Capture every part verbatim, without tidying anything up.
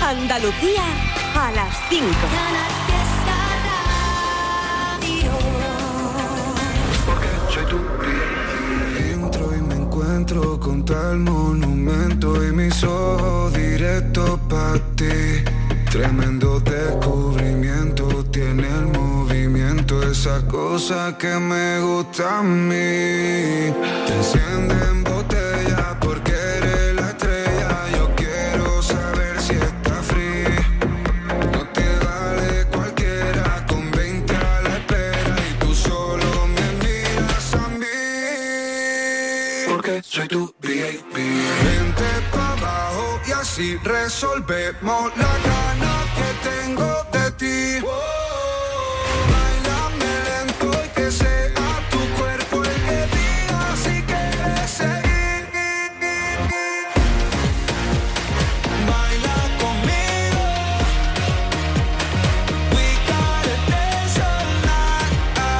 Andalucía a las cinco. Porque soy tú. Entro y me encuentro con tal monumento y mis ojos directos para ti. Tremendo descubrimiento, tiene el movimiento, esa cosa que me gusta a mí. Te enciende en botella porque eres la estrella. Yo quiero saber si está free. No te vale cualquiera, con veinte a la espera y tú solo me miras a mí. Porque soy tu V I P. Vente pa' abajo y así resolvemos la gana que tengo de ti. Báilame lento y que sea tu cuerpo el que diga si quieres seguir. Baila conmigo. We gotta dance all night,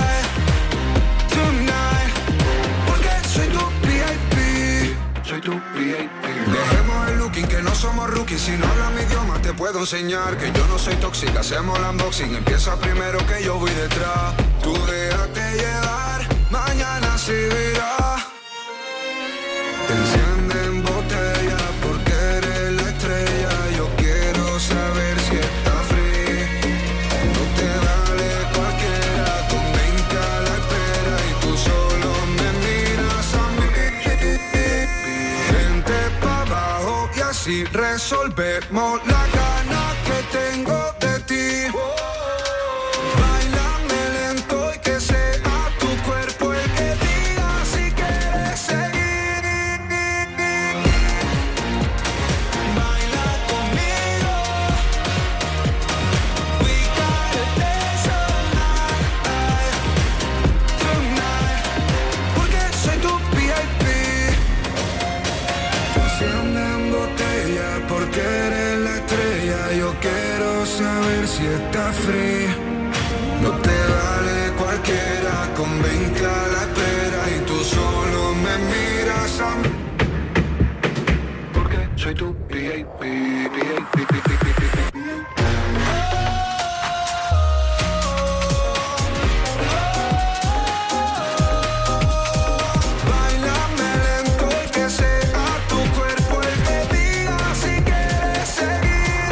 tonight. Porque soy tu V I P. Soy tu V I P. Dejemos el looking, que no somos rookies. Si no hablas mi idioma te puedo enseñar que yo no soy tóxica. Hacemos el unboxing, empieza primero que yo voy detrás. Tú déjate llevar, mañana se verá. Te enciende en botella porque eres la estrella. Yo quiero saber si está free. No te vale cualquiera, con veinte a la espera y tú solo me miras a mí. Vente pa' abajo y así resolvemos la gana que tengo de ti. Báilame lento y que sea tu cuerpo el que diga si quieres seguir. Baila conmigo. We gotta dance all night, tonight. Porque soy tu V I P. Te enciende en botella porque eres la estrella. Yo quiero saber si está free. No te vale cualquiera, con veinte a la espera y tú solo me miras a mí. Porque soy tu V I P, V I P, V I P. Báilame lento y que sea tu cuerpo el que diga si quieres seguir.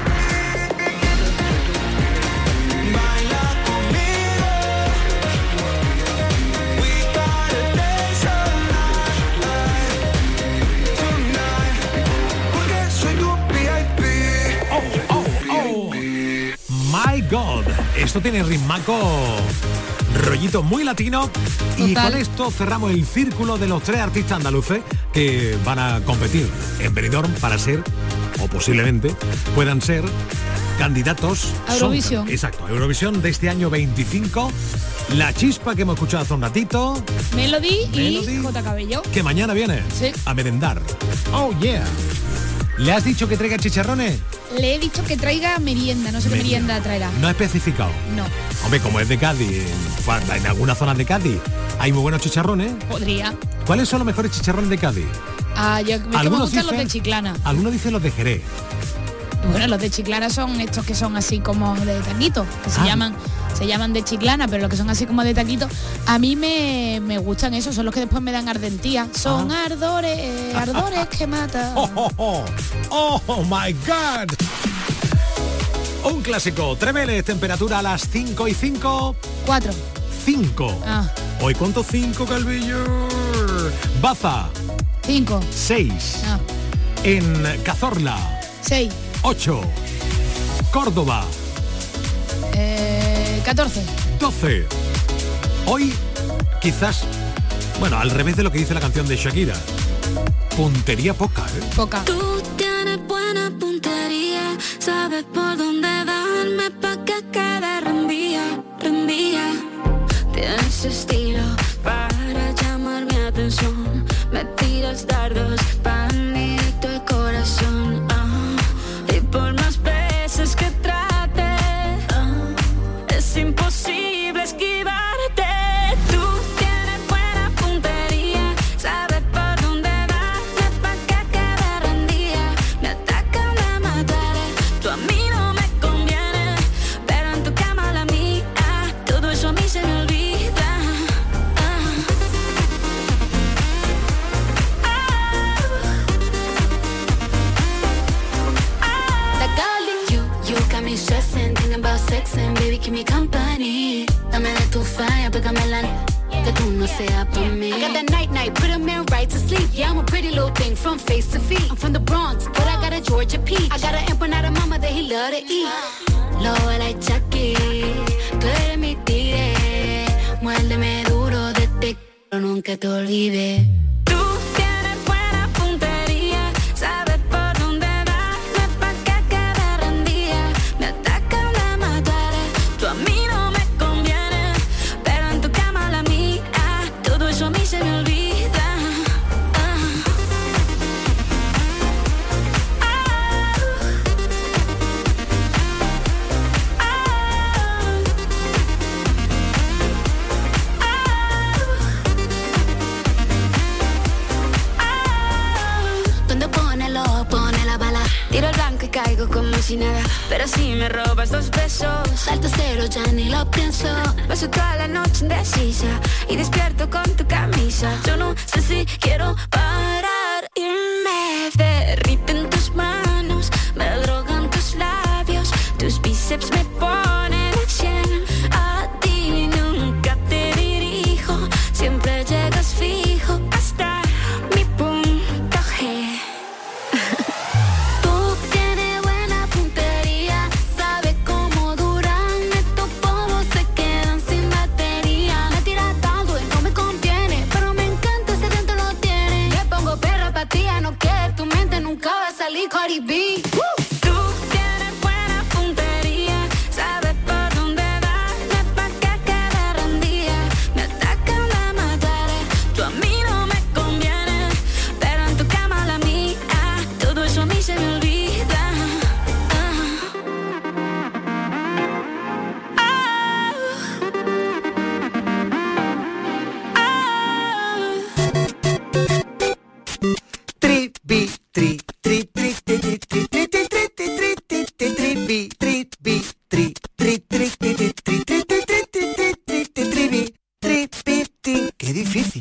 Baila conmigo. We gotta dance all night, tonight. Porque soy tu V I P. Oh, oh, oh. My God, esto tiene ritmaco, rollito muy latino. Y Total. con esto cerramos el círculo de los tres artistas andaluces que van a competir en Benidorm para ser, o posiblemente puedan ser, candidatos A Eurovisión. Son, exacto, a Eurovisión de este año veinticinco. La Chispa que hemos escuchado hace un ratito, Melody, Melody. y J. Cabello. que mañana viene Sí. a merendar. Oh yeah. ¿Le has dicho que traiga chicharrones? Le he dicho que traiga merienda, no sé qué Merienda. merienda traerá. No ha especificado. No, Hombre, como es de Cádiz, en, en algunas zonas de Cádiz hay muy buenos chicharrones. podría. ¿Cuáles son los mejores chicharrones de Cádiz? Ah, yo, es que me Algunos gustan los dicen- de Chiclana. Algunos dicen los de Jerez. Bueno, los de Chiclana son estos que son así como de taquito, que se Ah. llaman se llaman de Chiclana, pero los que son así como de taquito, a mí me, me gustan esos, son los que después me dan ardentía. Son Ah. ardores, eh, ardores que matan. Oh, oh, oh, oh my God. Un clásico, Tremeles, temperatura a las cinco y cinco. Cuatro. cinco. Ah, ¿Hoy cuánto cinco, Calvillo? Baza, cinco. seis. Ah, En Cazorla, seis. ocho. Córdoba, Eh, catorce. doce. Hoy, quizás, bueno, al revés de lo que dice la canción de Shakira. Puntería poca, ¿eh? Poca. Tú tienes buena puntería, sabes por dónde darme pa' que quede rendía, rendía. Tienes estilo para llamar mi atención, me tiras dardos pa' directo el corazón. Ah, y por más veces que trate, ah, es imposible esquivarte. Tú tienes buena puntería, sabes por dónde darme pa' que quede rendida. Me atacan, me mataré, baby, keep me company. Dame de tu falla, pégame la que tú no seas por mí. I got that night night, put a man right to sleep. Yeah, I'm a pretty little thing from face to feet. I'm from the Bronx, but I got a Georgia peach. I got an empanada mama that he love to eat. Lobo like Chucky, tú eres mi tigre. Muérdeme duro de te pero nunca te olvides. Tú tienes buena puntería, sabes por dónde darme pa' que quede rendida. Me atacan, me mataré, tú a mí no me conviene, pero en tu cama la mía, todo eso a mí se me olvida. Tiro el blanco y caigo como si nada, pero si me robas dos besos, salto cero, ya ni lo pienso. Paso toda la noche indecisa y despierto con tu camisa. Yo no sé si quiero parar y me derriten tus manos, me drogan tus labios, tus bíceps me ponen a cien. A ti nunca te dirijo, siempre llegas fijo hasta mi punto G. Cardi B. Woo! Tú tienes buena puntería, sabes por dónde darme pa' que quede rendida. Me atacan, me mataré, tú a mí no me conviene, pero en tu cama la mía, todo eso a mí se me olvida. Ah. Ah. Ah. Tri, bi, tri, tri, tri. Qué difícil.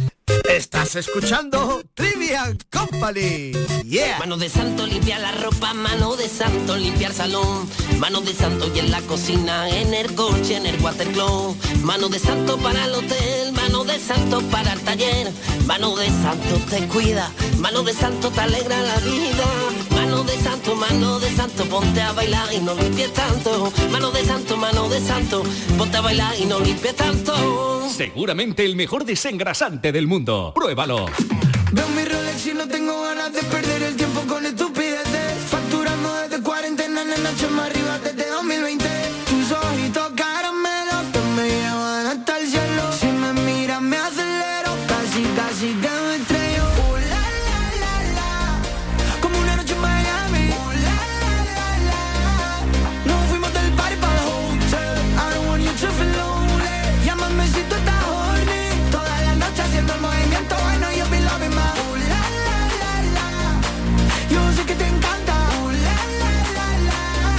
Estás escuchando Trivian Company. Yeah. Mano de santo limpia la ropa, mano de santo limpia el salón, mano de santo y en la cocina, en el coche, en el watercloak, mano de santo para el hotel, mano de santo para el taller, mano de santo te cuida, mano de santo te alegra la vida, mano de santo, mano de santo, ponte a bailar y no limpies tanto, mano de santo, mano de santo, ponte a bailar y no limpies tanto. Seguramente el mejor desengrasante del mundo. Pruébalo. Veo mi Rolex y no tengo ganas de perder el tiempo con estupideces. Facturando desde cuarentena en la noche más arriba desde dos mil veinte. Tus ojitos caramelos que me llevan hasta el cielo. Si me miras me acelero, casi casi que me estrello. Uh, la, la, la, la. Como una noche en Miami. Uh, la, la, la, la. Nos fuimos del party para el hotel. I don't want you to feel lonely. Llámame si tú estás horny. Toda la noche haciendo el movimiento bueno, yo be loving my. Uh, la, la, la, la. Yo sé que te encanta. Uh, la, la, la, la.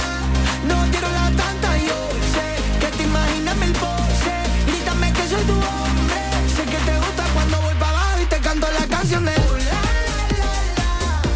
No quiero la tanta, yo sé que te imaginas mil poses. Grítame que soy tu hombre. Sé que te gusta cuando voy para abajo y te canto la canción de. Uh, la, la, la, la.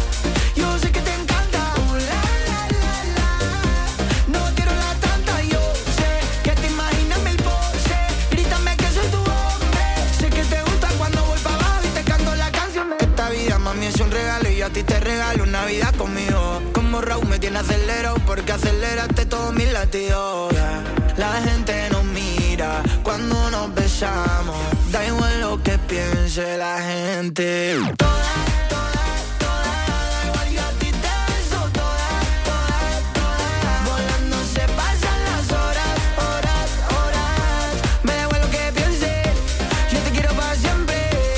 Yo sé que te encanta. Uh, la, la, la, la. No quiero la tanta, yo sé que te imaginas mil poses. Grítame que soy tu hombre. Sé que te gusta cuando voy para abajo y te canto la canción de. Esta vida, mami, es un regalo y yo a ti te regalo una vida conmigo. Como Raúl me tiene acelerado porque aceleraste todos mis latidos. Yeah. La gente nos mira cuando nos besamos. Da igual lo que piense la gente. Todas, todas, todas, da igual yo a ti te beso. Todas, todas, todas. Volando se pasan las horas, horas, horas. Me da igual lo que piense, yo te quiero para siempre.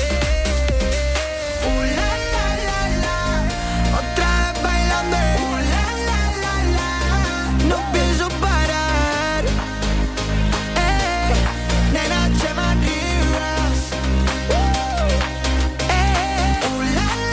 Uh, la, la, la, la. Otra vez bailando. Uh, la, la, la, la. No pienso parar. Eh, nena, Chema Rivas. Uh, eh, uh, la, la,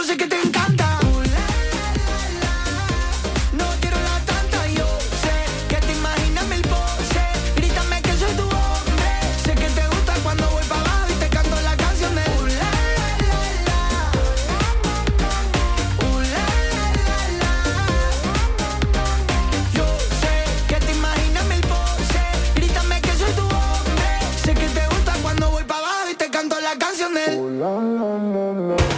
sé que te encanta. Uh, la, la, la, la. No quiero la tanta, yo sé que te imaginas mil poses. Grítame que soy tu hombre. Sé que te gusta cuando voy para abajo y te canto la canción de uh, la, la, la, la. Uh, la, la, la, la. Yo sé que te imaginas mil poses. Grítame que soy tu hombre. Sé que te gusta cuando voy para abajo y te canto la canción de uh, la, la, la, la.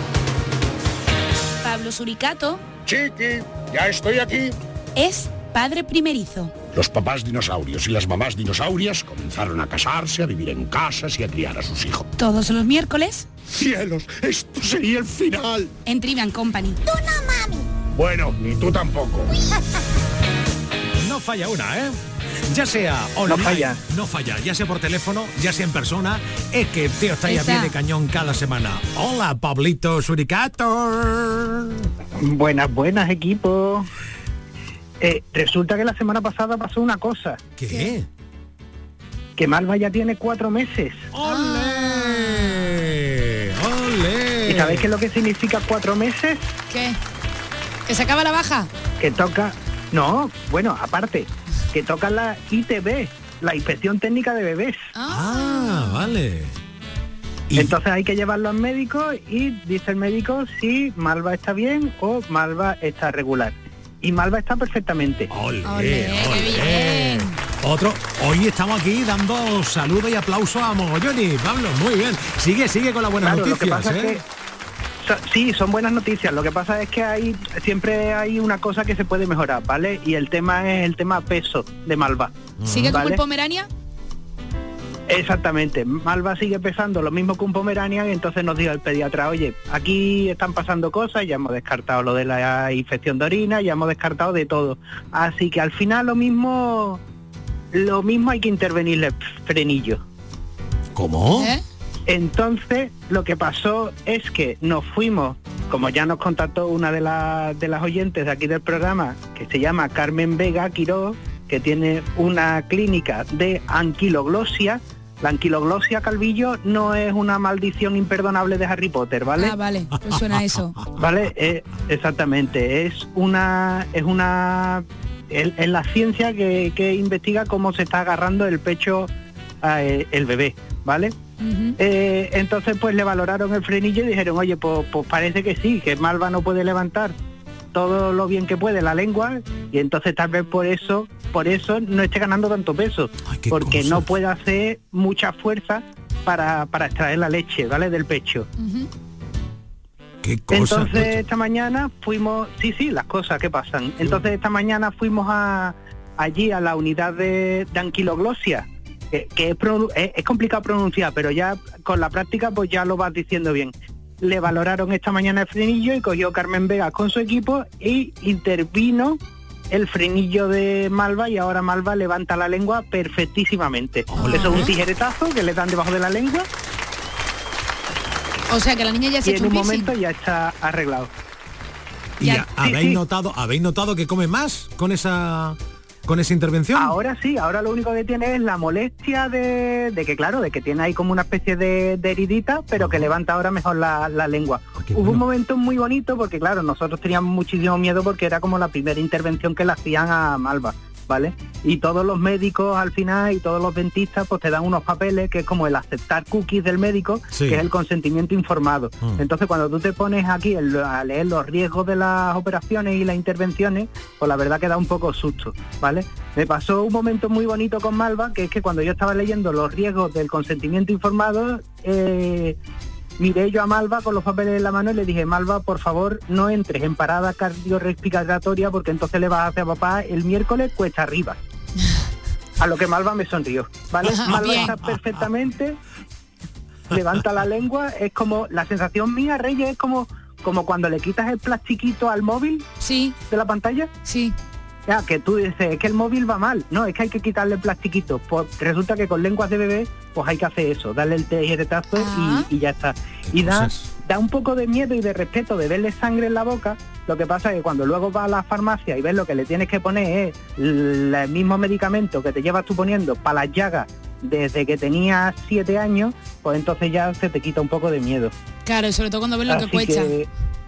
Pablo Suricato Chiqui, ya estoy aquí. es padre primerizo. Los papás dinosaurios y las mamás dinosaurias comenzaron a casarse, a vivir en casas y a criar a sus hijos. Todos los miércoles ¡Cielos! ¡Esto sería el final! en Trivian Company. Tú no, mami. Bueno, ni tú tampoco. No falla una, ¿eh? Ya sea online, No falla. no falla, ya sea por teléfono, ya sea en persona, es que el tío está ahí a Está. pie de cañón cada semana. Hola, Pablito Suricato. Buenas, buenas, equipo. Eh, resulta que la semana pasada pasó una cosa, ¿Qué? que Malva ya tiene cuatro meses. ¡Ole! ¡Ole! ¿Y sabéis qué es lo que significa cuatro meses? ¿Qué? ¿Que se acaba la baja? Que toca... No, bueno, aparte, que toca la I T B, la Inspección Técnica de Bebés. Ah, vale. Y- Entonces hay que llevarlo al médico y dice el médico si Malva está bien o Malva está regular. Y Malva está perfectamente. ¡Ole! Ole, qué ¡Ole! bien. Otro, hoy estamos aquí dando saludos y aplausos a Mogolloni. Pablo, muy bien. Sigue, sigue con las buenas Claro, lo que noticias, pasa ¿eh? es que so- sí, son buenas noticias. Lo que pasa es que hay siempre hay una cosa que se puede mejorar, ¿vale? Y el tema es el tema peso de Malva. ¿Sigue como ¿Vale? el Pomerania? Exactamente. Malva sigue pesando lo mismo que un Pomeranian, y entonces nos dijo el pediatra, oye, aquí están pasando cosas, ya hemos descartado lo de la infección de orina, ya hemos descartado de todo. Así que al final lo mismo, lo mismo hay que intervenirle frenillo. ¿Cómo? ¿Eh? Entonces, lo que pasó es que nos fuimos, como ya nos contactó una de, las de las oyentes de aquí del programa, que se llama Carmen Vega Quiroz, que tiene una clínica de anquiloglosia. La anquiloglosia, Calvillo, no es una maldición imperdonable de Harry Potter, ¿vale? Ah, vale, pues suena a eso. Vale, eh, exactamente. Es una, es una, es, es la ciencia que, que investiga cómo se está agarrando el pecho a, eh, el bebé, ¿vale? Ujú. Eh, entonces pues le valoraron el frenillo y dijeron, oye, pues, pues parece que sí, que Malva no puede levantar todo lo bien que puede la lengua, y entonces tal vez por eso, por eso no esté ganando tanto peso, Ay, qué porque cosa. no puede hacer mucha fuerza para, para extraer la leche, ¿vale? Del pecho. Ujú. ¿Qué cosa? Entonces esta mañana fuimos, sí, sí, las cosas que pasan. Entonces esta mañana fuimos a allí a la unidad de, de anquiloglosia, que, que es, pro- es, es complicado pronunciar, pero ya con la práctica pues ya lo vas diciendo bien. Le valoraron esta mañana el frenillo y cogió Carmen Vega con su equipo y intervino el frenillo de Malva, y ahora Malva levanta la lengua perfectísimamente. Hola. Eso es un tijeretazo que le dan debajo de la lengua O sea que la niña ya se y ha en hecho un un piercing. momento ya está arreglado. ¿Y Ya. a- habéis Sí, sí. notado, habéis notado que come más con esa con esa intervención? Ahora sí, ahora lo único que tiene es la molestia de, de que, claro, de que tiene ahí como una especie de, de heridita, pero que levanta ahora mejor la, la lengua. Ah, qué Hubo bueno. un momento muy bonito porque, claro, nosotros teníamos muchísimo miedo porque era como la primera intervención que le hacían a Malva, ¿vale? Y todos los médicos al final y todos los dentistas pues te dan unos papeles que es como el aceptar cookies del médico, Sí. que es el consentimiento informado. Mm. Entonces cuando tú te pones aquí el- a leer los riesgos de las operaciones y las intervenciones, pues la verdad que da un poco susto, ¿vale? Me pasó un momento muy bonito con Malva, que es que cuando yo estaba leyendo los riesgos del consentimiento informado, eh, miré yo a Malva con los papeles en la mano y le dije, Malva, por favor, no entres en parada cardiorrespiratoria porque entonces le vas a hacer a papá el miércoles cuesta arriba. A lo que Malva me sonrió, ¿vale? Ajá, Malva bien. está perfectamente, levanta la lengua, es como, la sensación mía, Reyes, es como, como cuando le quitas el plastiquito al móvil Sí, de la pantalla. sí. Ya, que tú dices, es que el móvil va mal. No, es que hay que quitarle el plastiquito. Pues resulta que con lenguas de bebé, pues hay que hacer eso, darle el tijeretazo Ah. y, y ya está. Y da, cosas. da un poco de miedo y de respeto de verle sangre en la boca. Lo que pasa es que cuando luego vas a la farmacia y ves lo que le tienes que poner es el, el mismo medicamento que te llevas tú poniendo para las llagas desde que tenías siete años, pues entonces ya se te quita un poco de miedo. Claro, y sobre todo cuando ves lo que Así cuesta. que,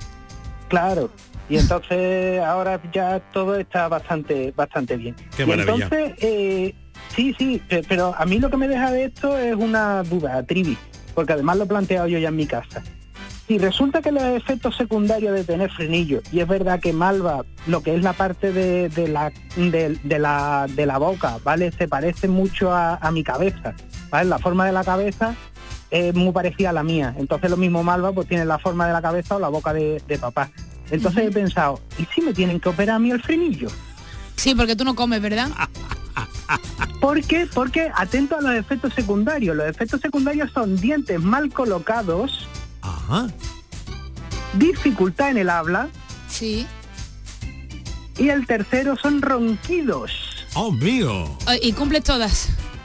Claro. Y entonces ahora ya todo está bastante bastante bien. Qué y maravilla. entonces, eh, sí, sí, pe- pero a mí lo que me deja de esto es una duda, Trivi, porque además lo he planteado yo ya en mi casa. Si resulta que los efectos secundarios de tener frenillo, y es verdad que Malva, lo que es la parte de, de, la, de, de, la, de la boca, ¿vale? Se parece mucho a, a mi cabeza, ¿vale? La forma de la cabeza es muy parecida a la mía. Entonces lo mismo Malva pues tiene la forma de la cabeza o la boca de, de papá. Entonces he pensado, ¿y si me tienen que operar a mí el frenillo? Sí, porque tú no comes, ¿verdad? ¿Por qué? Porque atento a los efectos secundarios. Los efectos secundarios son dientes mal colocados, Ajá. dificultad en el habla, Sí. y el tercero son ronquidos. Oh, mío. Y cumples todas.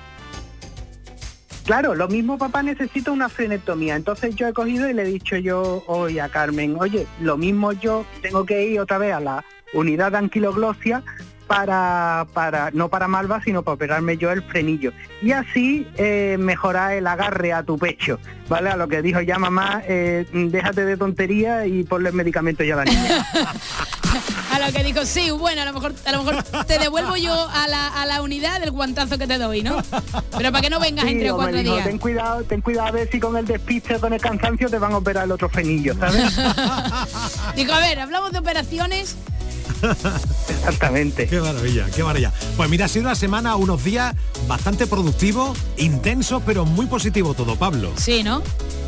Claro, lo mismo papá necesita una frenectomía. Entonces yo he cogido y le he dicho yo hoy a Carmen, oye, lo mismo yo tengo que ir otra vez a la unidad de anquiloglosia para, para no para Malva, sino para operarme yo el frenillo. Y así eh, mejorar el agarre a tu pecho, ¿vale? A lo que dijo ya mamá, eh, déjate de tontería y ponle medicamento ya a la niña. A lo que digo, sí, bueno, a lo mejor a lo mejor te devuelvo yo a la, a la unidad del guantazo que te doy, ¿no? Pero para que no vengas Sí, entre o me cuatro dijo, días. ten cuidado, ten cuidado a ver si con el despiste o con el cansancio te van a operar el otro frenillo, ¿sabes? Digo, a ver, hablamos de operaciones. Exactamente. Qué maravilla, qué maravilla. Pues mira, ha sido una semana, unos días bastante productivos, intensos, pero muy positivo todo, Pablo. Sí, ¿no?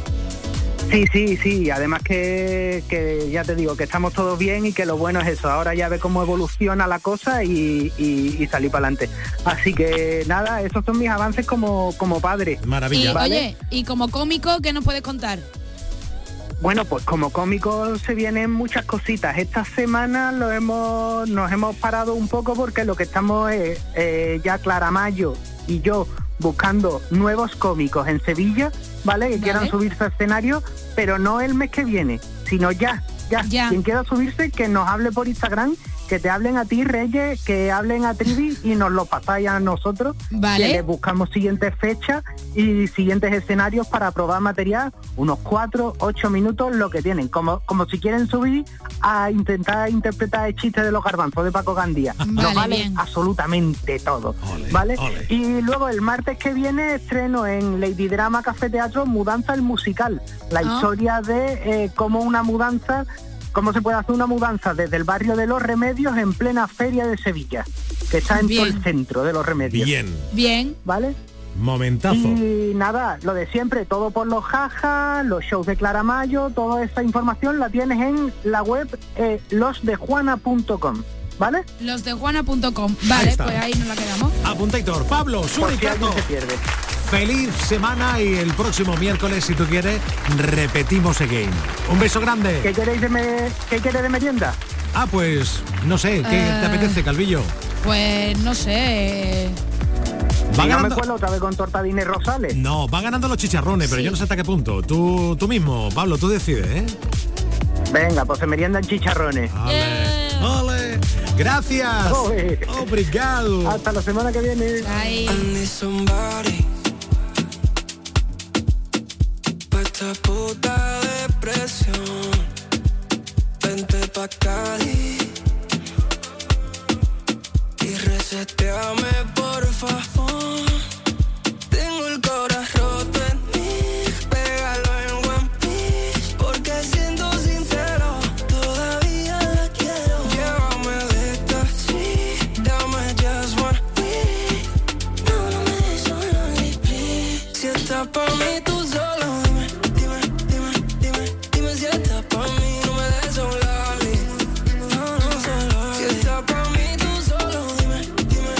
Sí, sí, sí, además que, que ya te digo, que estamos todos bien y que lo bueno es eso, ahora ya ve cómo evoluciona la cosa y, y, y salir para adelante. Así que nada, esos son mis avances como, como padre. Maravilla. Y ¿vale? oye, y como cómico, ¿qué nos puedes contar? Bueno, pues como cómico se vienen muchas cositas. Esta semana lo hemos, nos hemos parado un poco porque lo que estamos es eh, ya Clara Mayo y yo buscando nuevos cómicos en Sevilla, ¿vale? Que Vale. quieran subirse al escenario, pero no el mes que viene, sino ya, ya. Ya. Quien quiera subirse, que nos hable por Instagram, que te hablen a ti, Reyes, que hablen a Trivi y nos lo pasáis a nosotros. Vale. Que les buscamos siguientes fechas y siguientes escenarios para probar material, unos cuatro, ocho minutos, lo que tienen. Como, como si quieren subir a intentar interpretar el chiste de los garbanzos de Paco Gandía. Vale, Nos vale bien. absolutamente todo. Ole, ¿Vale? ole. Y luego el martes que viene estreno en Lady Drama Café Teatro Mudanza el Musical. La Ah. historia de eh, cómo una mudanza, cómo se puede hacer una mudanza desde el barrio de Los Remedios en plena feria de Sevilla, que está en Bien. todo el centro de Los Remedios. Bien, Bien. ¿Vale? momentazo. Y nada, lo de siempre, todo por los jajas, los shows de Clara Mayo, toda esa información la tienes en la web eh, los de juana punto com, ¿vale? Los de juana punto com. Vale, está. pues ahí nos la quedamos. Apuntador, Pablo, Por si Suricato. alguien se pierde. Feliz semana y el próximo miércoles, si tú quieres, repetimos again. Un beso grande. ¿Qué queréis de, me- ¿qué queréis de merienda? Ah, pues, no sé, ¿qué Eh. te apetece, Calvillo? Pues no sé. Va Si no me ganando- cuelo otra vez con tortadines rosales. No, van ganando los chicharrones, pero Sí. yo no sé hasta qué punto. Tú, tú mismo, Pablo, tú decides, ¿eh? Venga, pues se meriendan chicharrones. Ole, Yeah. ole. Gracias. Ole. Obrigado. Hasta la semana que viene. Ahí. Pa' esta puta depresión, vente pa' Cádiz y reseteame por favor. Tengo el corazón roto en mí, pégalo en One Piece, porque siendo sincero, todavía la quiero. Llévame de taxi, dame just one week, no, no me des solo, please. Si estás pa' mí, tú solo dime, dime, dime, dime, dime si estás pa' mí, no me des solo, no, no solo. Si estás pa' mí, tú solo dime, dime,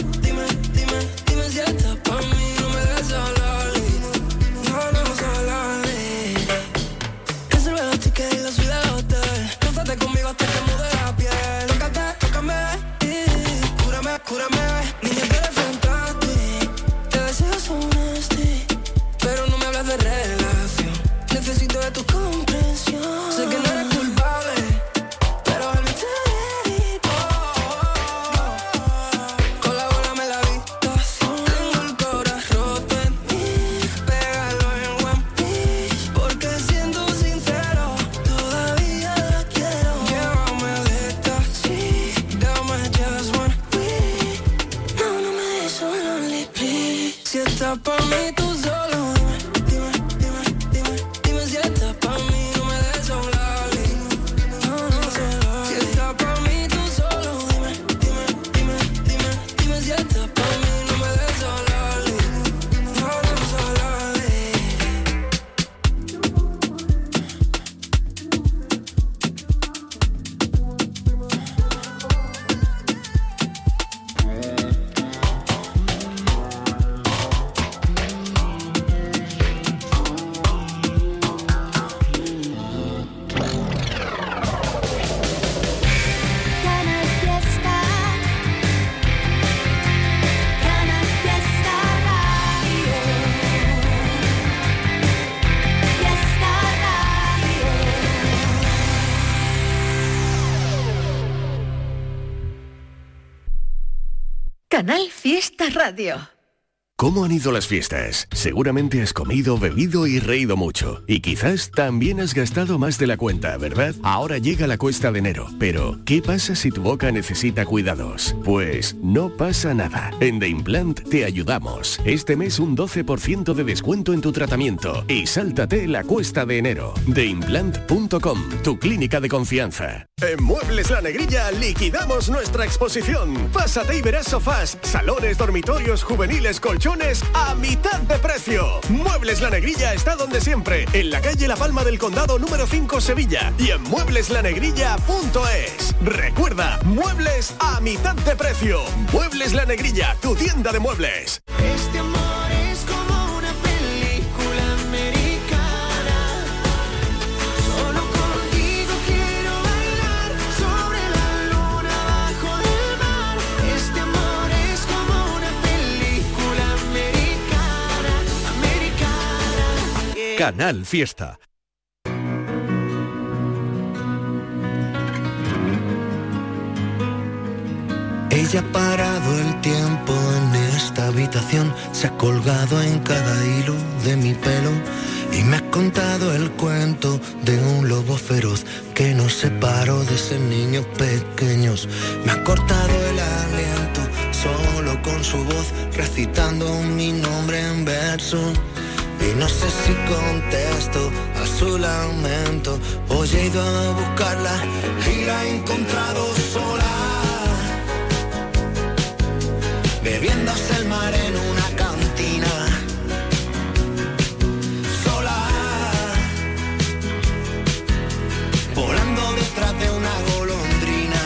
Canal Fiesta Radio. ¿Cómo han ido las fiestas? Seguramente has comido, bebido y reído mucho. Y quizás también has gastado más de la cuenta, ¿verdad? Ahora llega la cuesta de enero. Pero, ¿qué pasa si tu boca necesita cuidados? Pues no pasa nada. En The Implant te ayudamos. Este mes un doce por ciento de descuento en tu tratamiento. Y sáltate la cuesta de enero. The Implant punto com, tu clínica de confianza. En Muebles La Negrilla liquidamos nuestra exposición. Pásate y verás sofás, salones, dormitorios, juveniles, colchones a mitad de precio. Muebles La Negrilla está donde siempre, en la calle La Palma del Condado número cinco, Sevilla, y en muebles la negrilla punto es. Recuerda, muebles a mitad de precio. Muebles La Negrilla, tu tienda de muebles. Este amor es como una película americana. Solo contigo quiero bailar sobre la luna bajo el mar. Este amor es como una película americana, americana. Yeah. Canal Fiesta. Ella ha parado el tiempo en esta habitación, se ha colgado en cada hilo de mi pelo y me ha contado el cuento de un lobo feroz que nos separó de ser niños pequeños. Me ha cortado el aliento solo con su voz, recitando mi nombre en verso. Y no sé si contesto a su lamento. Hoy he ido a buscarla y la he encontrado sola, bebiéndose el mar en una cantina, sola, volando detrás de una golondrina.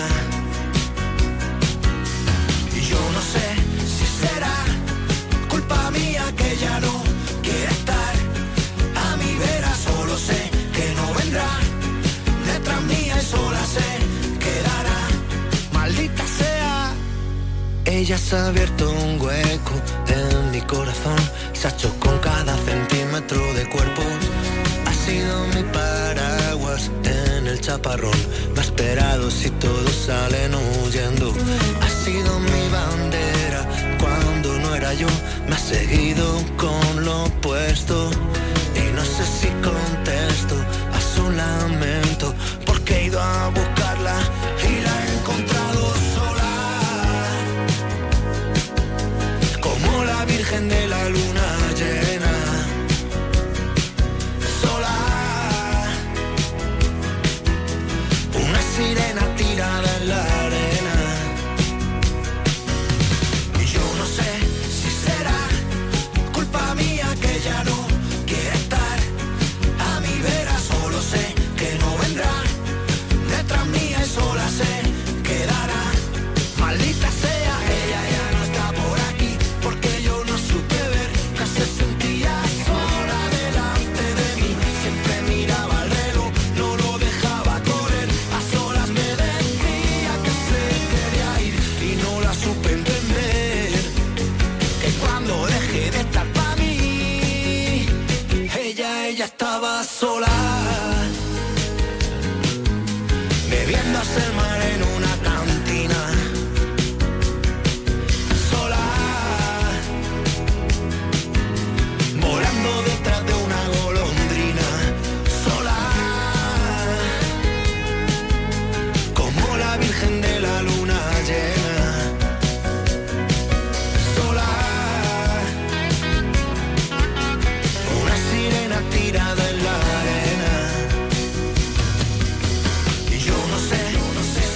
Y yo no sé si será culpa mía que ya no quiere estar a mi vera. Solo sé que no vendrá detrás mía y sola se quedará. Maldita sea. Ella se ha abierto un hueco en mi corazón, se ha hecho con cada centímetro de cuerpo. Ha sido mi paraguas en el chaparrón, me ha esperado si todos salen huyendo. Ha sido mi bandera cuando no era yo, me ha seguido con lo opuesto. Y no sé si contesto a su lamento, porque he ido a buscarla y la he encontrado sola, la Virgen de la luna llena, sola, una sirena tirada en la arena. Y yo no sé si será culpa mía que ya no quiere estar a mi vera. Solo sé que no vendrá detrás mía y sola se quedará. Maldita sea, ella ya no está por aquí, porque yo no supe ver que se sentía sola delante de mí. Siempre miraba el reloj, no lo dejaba correr. A solas me decía que se quería ir y no la supe entender. Que cuando dejé de estar para mí, ella, ella estaba sola, bebiéndose el mar en una cantina, volando detrás de una golondrina, sola, como la Virgen de la luna llena, sola, una sirena tirada en la arena. Y yo no sé, no sé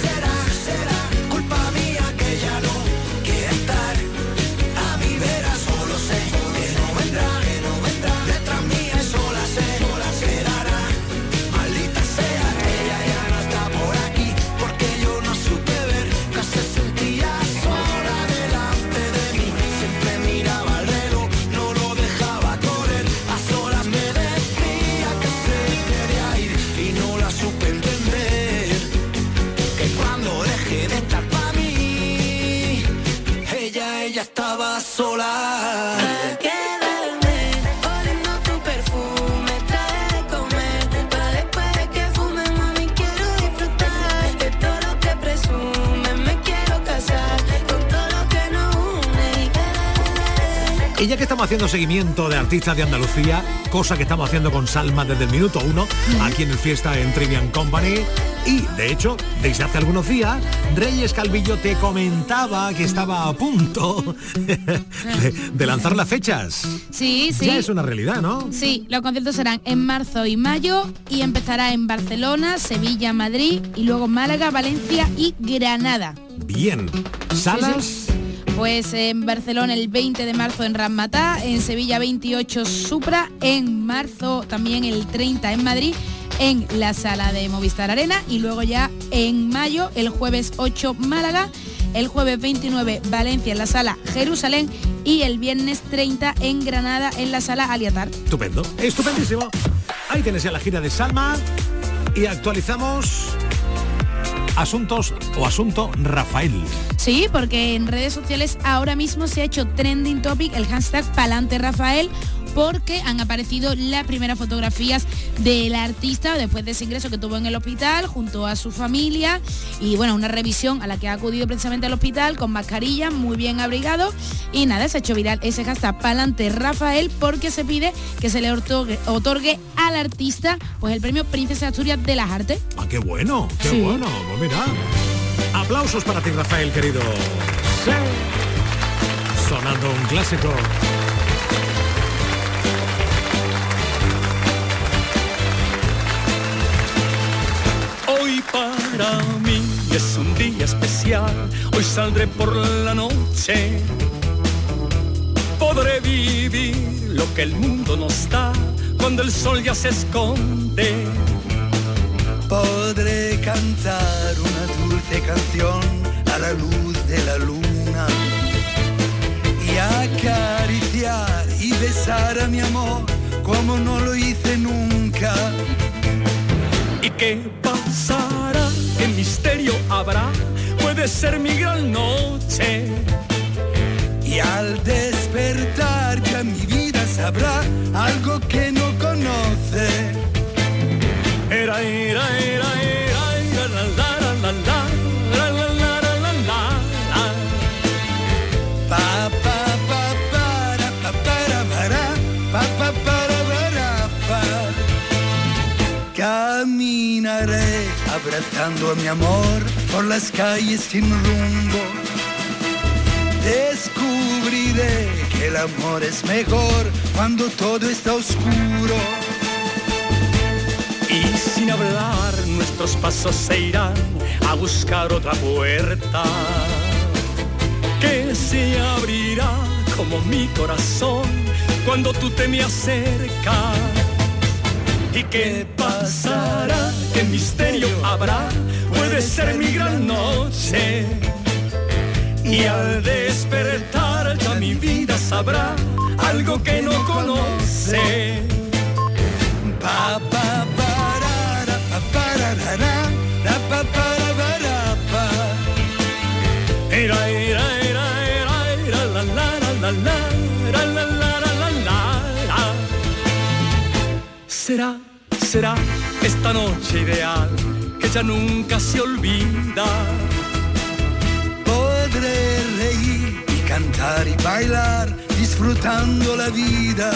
Y ya que estamos haciendo seguimiento de artistas de Andalucía, cosa que estamos haciendo con Salma desde el minuto uno, aquí en el Fiesta en Trivian Company, y de hecho, desde hace algunos días, Reyes Calvillo te comentaba que estaba a punto de, de lanzar las fechas. Sí, sí. Ya es una realidad, ¿no? Sí, los conciertos serán en marzo y mayo y empezará en Barcelona, Sevilla, Madrid y luego Málaga, Valencia y Granada. Bien. ¿Salas? Sí, sí. Pues en Barcelona el veinte de marzo en Ramatá, en Sevilla veintiocho Supra, en marzo también el treinta en Madrid, en la sala de Movistar Arena, y luego ya en mayo, el jueves ocho Málaga, el jueves veintinueve Valencia en la sala Jerusalén y el viernes treinta en Granada en la sala Aliatar. Estupendo, estupendísimo. Ahí tienes ya la gira de Salma y actualizamos asuntos o asunto Rafael. Sí, porque en redes sociales ahora mismo se ha hecho trending topic el hashtag Palante Rafael, porque han aparecido las primeras fotografías del artista después de ese ingreso que tuvo en el hospital junto a su familia, y bueno, una revisión a la que ha acudido precisamente al hospital con mascarilla, muy bien abrigado, y nada, se ha hecho viral ese hashtag Palante Rafael, porque se pide que se le otorgue, otorgue al artista pues el premio Princesa de Asturias de las Artes. Ah, qué bueno, qué Sí. bueno, pues mira. Aplausos para ti, Rafael, querido. Sí. Sonando un clásico. Hoy para mí es un día especial, hoy saldré por la noche, podré vivir lo que el mundo nos da cuando el sol ya se esconde. Podré cantar una dulce canción a la luz de la luna y acariciar y besar a mi amor como no lo hice nunca. ¿Y qué pasará? ¿Qué misterio habrá? Puede ser mi gran noche. Y al despertar ya mi vida sabrá algo que no conoce. Era, era, era, era, era, la, la, la, la, la, la, la, la, la, la. Pa, pa, pa, para, pa, para, para, pa, pa, para, para, pa. Caminaré abrazando a mi amor por las calles sin rumbo. Descubriré que el amor es mejor cuando todo está oscuro. Y sin hablar nuestros pasos se irán a buscar otra puerta que se abrirá como mi corazón cuando tú te me acercas. ¿Y qué pasará? ¿Qué misterio habrá? Puede ser mi gran noche. Y al despertar ya mi vida sabrá algo que no conoce. Pa, pa, para, pa, para, ra, ra, ra, pa, para, para, pa. Era, era, era, era, era, la, la, la, la, la, la, la, la, la, la. Será, será esta noche ideal que ya nunca se olvida. Podré reír y cantar y bailar disfrutando la vida.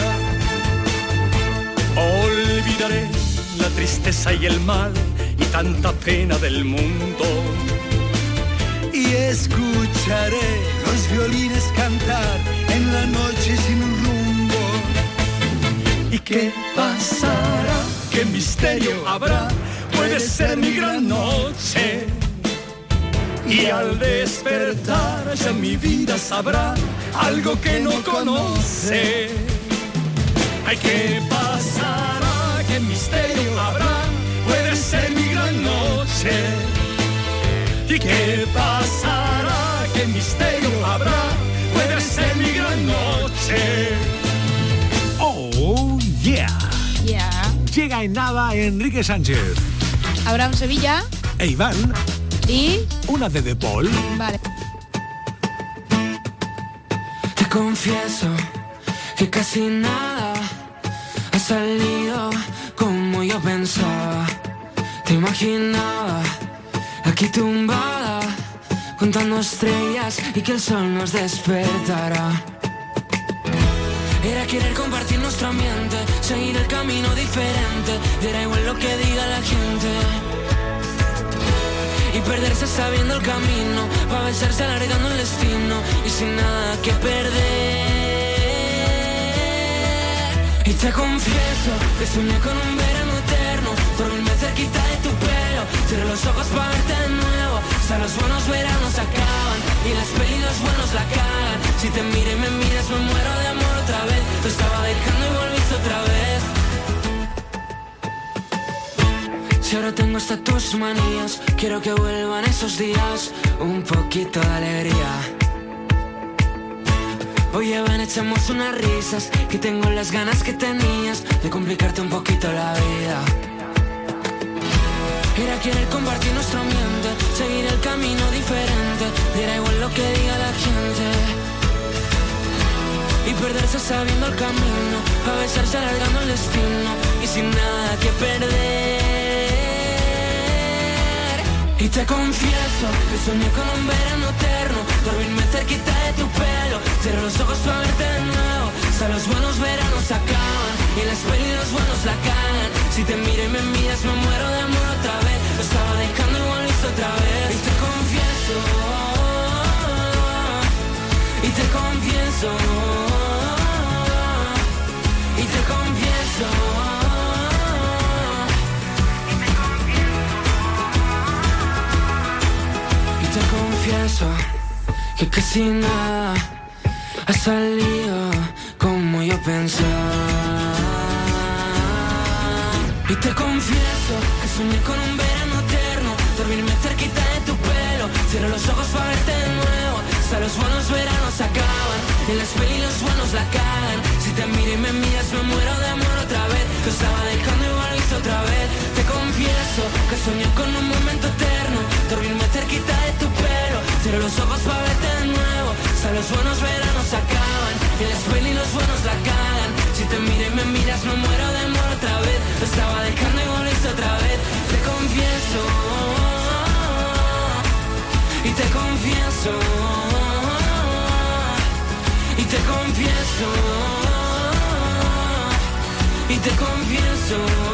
Olvidaré la tristeza y el mal y tanta pena del mundo. Y escucharé los violines cantar en la noche sin un rumbo. ¿Y qué pasará? ¿Qué misterio habrá? Puede ser mi gran noche. Y al despertar ya mi vida sabrá algo que no conoce. Ay, ¿qué pasará? ¿Qué misterio habrá? Puede ser mi gran noche. ¿Y qué pasará? ¿Qué misterio habrá? Puede ser mi gran noche. Oh, yeah. Yeah. Llega en nada Enrique Sánchez. Abraham Sevilla. E Iván. Y... una de De Paul. Vale. Te confieso que casi nada ha salido como yo pensaba. Te imaginaba aquí tumbada contando estrellas y que el sol nos despertará. Era querer compartir nuestro ambiente, seguir el camino diferente, diera igual lo que diga la gente. Y perderse sabiendo el camino, pa' besarse alargando el destino, y sin nada que perder. Y te confieso que soñé con un verano eterno, dormirme cerquita de tu pelo, cierro los ojos pa' verte de nuevo. O sea, los buenos veranos acaban y las pelis los buenos la cagan. Si te miro y me miras me muero de amor otra vez. Te estaba dejando y volviste otra vez. Si ahora tengo hasta tus manías, quiero que vuelvan esos días, un poquito de alegría. Oye, ven, echemos unas risas, que tengo las ganas que tenías de complicarte un poquito la vida. Era querer compartir nuestro ambiente, seguir el camino diferente, diera igual lo que diga la gente. Y perderse sabiendo el camino, a besarse alargando el destino, y sin nada que perder. Y te confieso que soñé con un verano eterno, dormirme cerquita de tu pelo, cierro los ojos para verte de nuevo. O sea, los buenos veranos acaban y las pelis los buenos la cagan. Si te miro y me miras me muero de amor otra vez. Lo estaba dejando y volviste otra vez. Y te confieso, y te confieso, y te confieso. Te confieso que casi nada ha salido como yo pensaba. Y te confieso que soñé con un verano eterno, dormirme cerquita de tu pelo, cierro los ojos para verte de nuevo. Hasta los buenos veranos acaban y las pelis los buenos la cagan. Si te miro y me miras me muero de amor otra vez. Lo estaba dejando y volviste otra vez. Te confieso que soñé con un momento eterno, dormirme cerquita de tu pelo, cierro los ojos para verte de nuevo. Hasta los buenos veranos acaban y las pelis los buenos la cagan. Si te miro y me miras me muero de amor otra vez. Lo estaba dejando y volviste otra vez. Te confieso, y te confieso, y te confieso, y te confieso.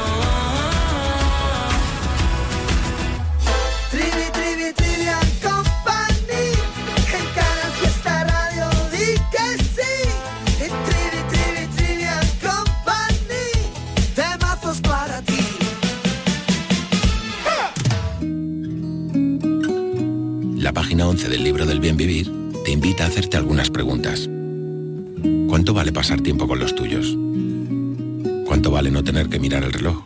Trivi, trivi, Trivian Company, en Canal Fiesta Radio, di que sí. En Trivi, trivi, Trivian Company, temazos para ti. La página once del libro del bien vivir te invita a hacerte algunas preguntas. ¿Cuánto vale pasar tiempo con los tuyos? ¿Cuánto vale no tener que mirar el reloj?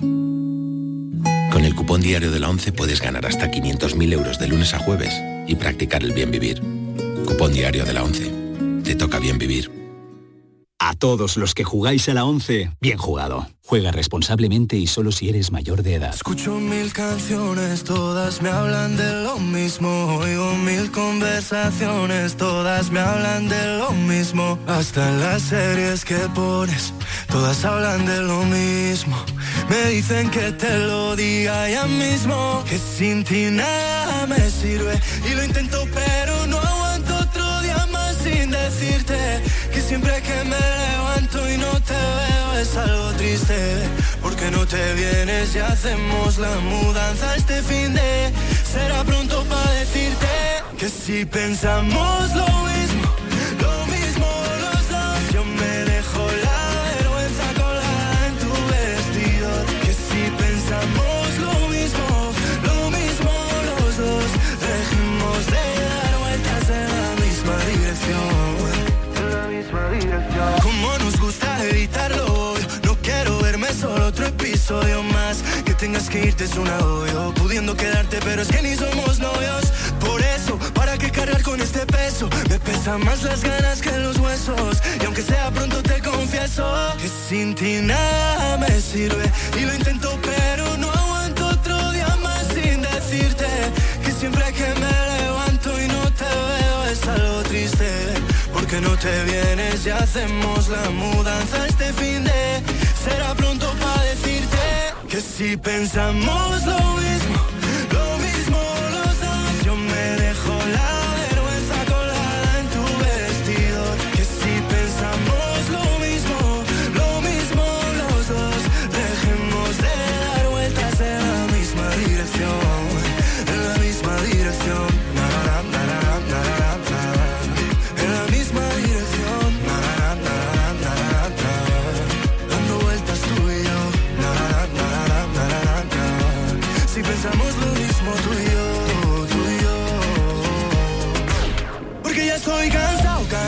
Con el cupón diario de la ONCE puedes ganar hasta quinientos mil euros de lunes a jueves y practicar el bien vivir. Cupón diario de la ONCE. Te toca bien vivir. A todos los que jugáis a la ONCE, bien jugado. Juega responsablemente y solo si eres mayor de edad. Escucho mil canciones, todas me hablan de lo mismo. Oigo mil conversaciones, todas me hablan de lo mismo. Hasta en las series que pones, todas hablan de lo mismo. Me dicen que te lo diga ya mismo, que sin ti nada me sirve. Y lo intento pero no aguanto otro día más sin decirte que siempre que me levanto y no te veo es algo triste. Porque no te vienes y hacemos la mudanza este fin de. Será pronto para decirte que si pensamos lo mismo, lo mismo los dos. Yo me dejo la vergüenza colada en tu vestidor. Que si pensamos lo mismo, lo mismo los dos. Dejemos de dar vueltas en la misma dirección, en la misma dirección. Como nos gusta evitarlo, no quiero verme solo otro episodio más. Que tengas que irte es un agobio, pudiendo quedarte pero es que ni somos novios. Por eso, ¿para qué cargar con este peso? Me pesan más las ganas que los huesos. Y aunque sea pronto te confieso que sin ti nada me sirve. Y lo intento pero no aguanto otro día más sin decirte que siempre que me levanto y no te veo es algo triste. Porque no te vienes y hacemos la mudanza este fin de. Será pronto para decirte que si pensamos lo mismo, lo mismo los dos. Yo me dejo la vergüenza colada en tu vestidor. Que si pensamos lo mismo,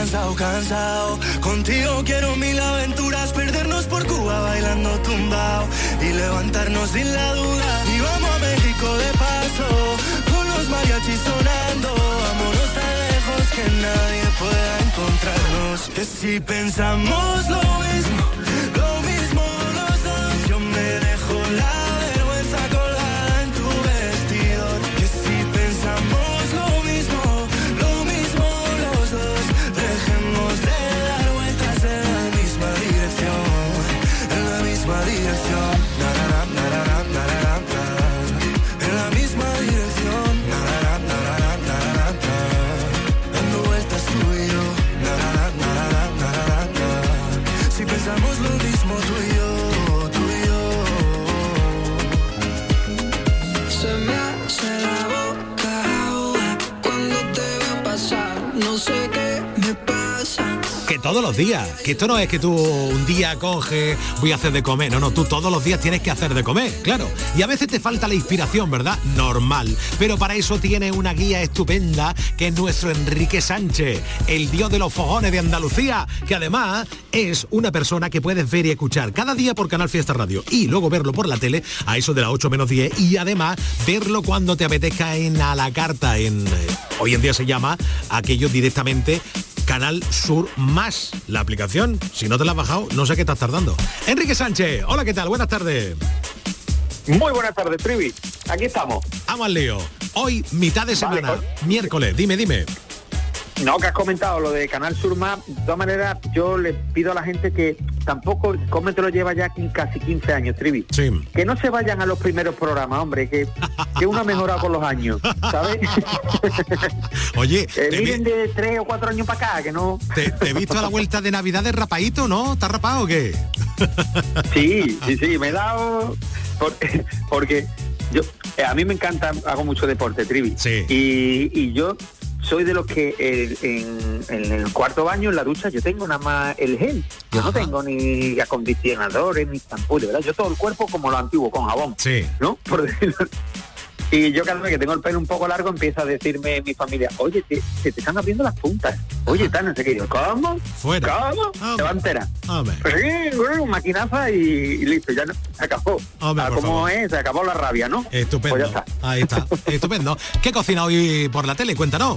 cansado, cansado. Contigo quiero mil aventuras, perdernos por Cuba bailando tumbao y levantarnos sin la duda. Y vamos a México de paso, con los mariachis sonando. Vámonos tan lejos que nadie pueda encontrarnos. Que si pensamos lo mismo, lo mismo los dos. Yo me dejo la vergüenza colgada en tu vestidor. Que si pensamos lo mismo, lo mismo los dos. Dejemos de dar vueltas en la misma dirección, en la misma dirección. Narara, narara, narara, narara. En la misma dirección. Narara, narara, narara, narara. Dando vueltas tú y yo. Narara, narara, narara, narara. Si pensamos lo mismo tú y yo, tú y yo. Se me hace la boca agua cuando te veo pasar. No sé qué me pasa. Que todos los días, que esto no es que tú un día coges, voy a hacer de comer, no, no, tú todos los días tienes que hacer de comer, claro, y a veces te falta la inspiración, ¿verdad? Normal, pero para eso tiene una guía estupenda, que es nuestro Enrique Sánchez, el dios de los fogones de Andalucía, que además es una persona que puedes ver y escuchar cada día por Canal Fiesta Radio, y luego verlo por la tele, a eso de las ocho menos diez, y además verlo cuando te apetezca en A la Carta, en eh, hoy en día se llama aquello directamente Canal Sur Más, la aplicación. Si no te la has bajado, no sé qué estás tardando. Enrique Sánchez, hola, ¿qué tal? Buenas tardes. Muy buenas tardes, Trivi. Aquí estamos. Vamos al lío. Hoy, mitad de semana, Vale, pues. miércoles. Dime, dime. No, que has comentado lo de Canal Sur Más. De todas maneras, yo le pido a la gente que tampoco, Come te lo lleva ya aquí casi quince años, Trivi. Sí. Que no se vayan a los primeros programas, hombre, que, que uno ha mejorado con los años, ¿sabes? Oye, eh, te miren vi- de tres o cuatro años para acá, que no... Te, te he visto a la vuelta de Navidad de rapadito, ¿no? ¿Estás rapado o qué? Sí, sí, sí, me he dado... por- porque yo eh, a mí me encanta, hago mucho deporte, Trivi. Sí. Y, y yo soy de los que eh, en, en el cuarto baño, en la ducha, yo tengo nada más el gel. Yo no tengo ni acondicionadores, ni champú, de verdad. Yo todo el cuerpo como lo antiguo, con jabón. Sí. ¿No? Por decirlo. Y yo cada vez que tengo el pelo un poco largo empieza a decirme mi familia, oye, te, se te están abriendo las puntas. Oye, tal, no sé qué. Yo, ¿cómo? Fuera. ¿Cómo? Se va entera. Hombre. Pues sí, bueno, maquinaza y, y listo, ya no, se acabó. Hombre, Ah, por ¿cómo favor. es? Se acabó la rabia, ¿no? Estupendo. Pues ya está. Ahí está. Estupendo. ¿Qué cocina hoy por la tele? Cuéntanos.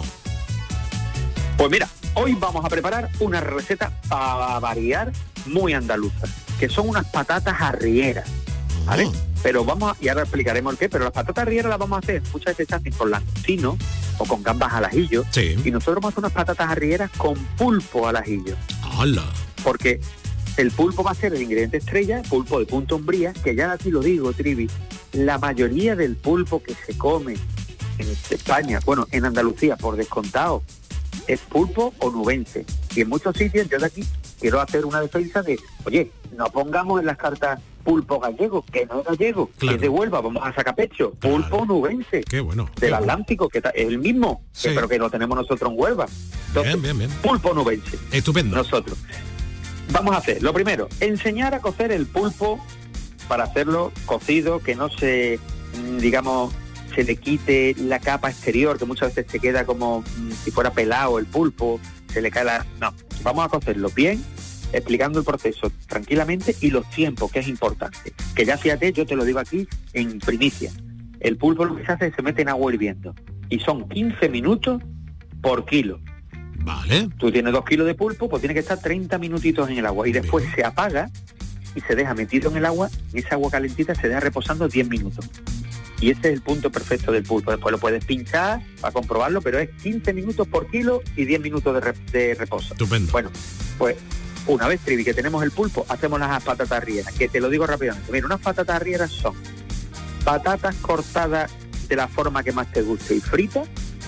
Pues mira, hoy vamos a preparar una receta para variar muy andaluza, que son unas patatas arrieras, ¿vale? Oh. Pero vamos a, y ahora explicaremos el qué, pero las patatas arrieras las vamos a hacer, muchas veces se hacen con langostino o con gambas al ajillo, Sí. y nosotros vamos a hacer unas patatas arrieras con pulpo al ajillo, Hola. porque el pulpo va a ser el ingrediente estrella, pulpo de Punta Umbría, que ya aquí lo digo, Trivi, la mayoría del pulpo que se come en España, bueno, en Andalucía, por descontado, es pulpo onubense. Y en muchos sitios, yo de aquí quiero hacer una defensa de, oye, no pongamos en las cartas pulpo gallego, que no es gallego, Claro. que es de Huelva, vamos a sacar pecho, pulpo onubense, Qué bueno. qué del bueno. Atlántico, que ta- es el mismo, Sí. que- pero que lo tenemos nosotros en Huelva. Entonces, Bien, bien, bien. pulpo onubense. Estupendo. Nosotros. Vamos a hacer, lo primero, enseñar a cocer el pulpo para hacerlo cocido, que no se, mm, digamos, se le quite la capa exterior, que muchas veces se queda como mm, si fuera pelado el pulpo, se le cae la... No, vamos a cocerlo bien, explicando el proceso tranquilamente y los tiempos, que es importante. Que ya fíjate, yo te lo digo aquí en primicia. El pulpo lo que se hace es se mete en agua hirviendo y son quince minutos por kilo. Vale. Tú tienes dos kilos de pulpo, pues tiene que estar treinta minutitos en el agua y después se apaga y se deja metido en el agua, y esa agua calentita se deja reposando diez minutos. Y ese es el punto perfecto del pulpo. Después lo puedes pinchar para comprobarlo, pero es quince minutos por kilo y diez minutos de, re- de reposo. Estupendo. Bueno, pues una vez, Trivi, que tenemos el pulpo, hacemos las patatas arrieras, que te lo digo rápidamente. Mira, unas patatas arrieras son patatas cortadas de la forma que más te guste y fritas.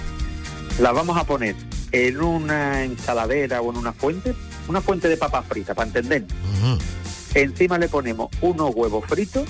Las vamos a poner en una ensaladera o en una fuente, una fuente de papas fritas, para entender. Ujú. Encima le ponemos unos huevos fritos.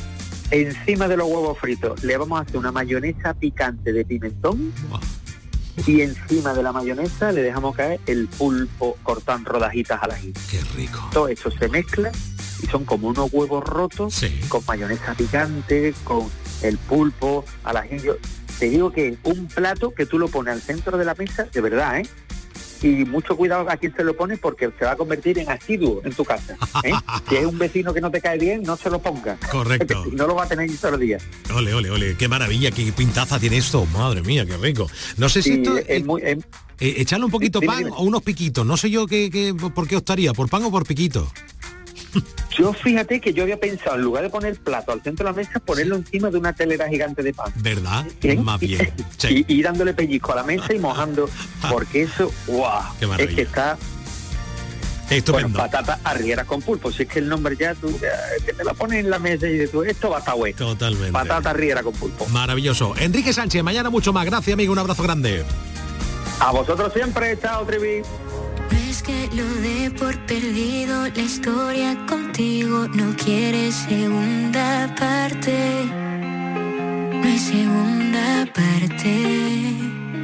Encima de los huevos fritos le vamos a hacer una mayonesa picante de pimentón. Buah. Y encima de la mayonesa le dejamos caer el pulpo cortado en rodajitas al ajillo. Qué rico. Todo eso se mezcla y son como unos huevos rotos, Sí. con mayonesa picante, con el pulpo al ajillo. Te digo que un plato que tú lo pones al centro de la mesa, de verdad, ¿eh? y mucho cuidado a quién se lo pone porque se va a convertir en asiduo en tu casa, ¿eh? Si es un vecino que no te cae bien, no se lo pongas. Correcto. No lo va a tener ni solo día. Ole, ole, ole, qué maravilla, qué pintaza tiene esto, madre mía, qué rico. No sé si Sí, esto... es eh, muy- es- eh, echarle un poquito Dime, pan dime. o unos piquitos, no sé yo qué, qué, por qué optaría, por pan o por piquito. Yo fíjate que yo había pensado, en lugar de poner el plato al centro de la mesa, ponerlo encima de una telera gigante de pan. ¿Verdad? ¿Bien? Más bien. Y, y dándole pellizco a la mesa y mojando, porque eso, ¡guau! Qué Es maravilla. que está... Estupendo. Bueno, patatas arrieras con pulpo, si es que el nombre ya, tú, ya, que te la pones en la mesa y dices tú, esto va a estar bueno. Totalmente. Patata arriera con pulpo. Maravilloso. Enrique Sánchez, mañana mucho más. Gracias, amigo. Un abrazo grande. A vosotros siempre, chao, Trivi. No es que lo dé por perdido, la historia contigo no quiere segunda parte. No hay segunda parte.